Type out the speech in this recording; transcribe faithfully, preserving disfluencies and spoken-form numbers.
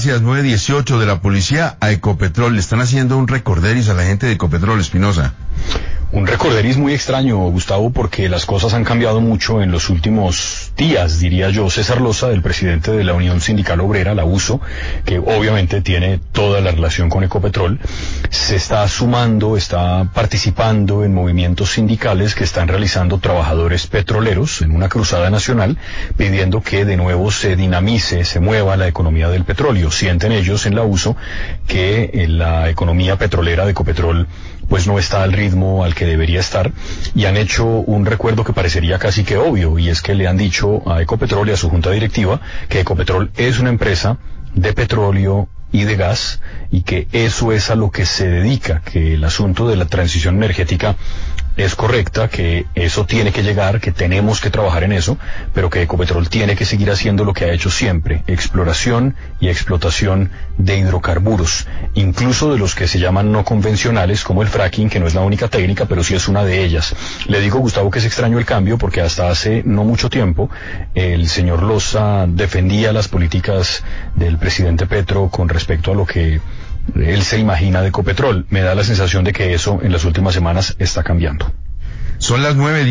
Gracias, nueve dieciocho de la policía a Ecopetrol. Le están haciendo un recorderis a la gente de Ecopetrol, Espinosa. Un recorderis muy extraño, Gustavo, porque las cosas han cambiado mucho en los últimos días, diría yo. César Loza, el presidente de la Unión Sindical Obrera, la U S O, que obviamente tiene toda la relación con Ecopetrol, se está sumando, está participando en movimientos sindicales que están realizando trabajadores petroleros en una cruzada nacional, pidiendo que de nuevo se dinamice, se mueva la economía del petróleo. Sienten ellos en la U S O que la economía petrolera de Ecopetrol pues no está al ritmo al que debería estar, y han hecho un recuerdo que parecería casi que obvio, y es que le han dicho a Ecopetrol y a su junta directiva que Ecopetrol es una empresa de petróleo y de gas, y que eso es a lo que se dedica, que el asunto de la transición energética es correcta, que eso tiene que llegar, que tenemos que trabajar en eso, pero que Ecopetrol tiene que seguir haciendo lo que ha hecho siempre: exploración y explotación de hidrocarburos, incluso de los que se llaman no convencionales, como el fracking, que no es la única técnica, pero sí es una de ellas. Le digo, Gustavo, que es extraño el cambio, porque hasta hace no mucho tiempo el señor Loza defendía las políticas del presidente Petro con respecto a lo que él se imagina de Ecopetrol. Me da la sensación de que eso en las últimas semanas está cambiando. Son las nueve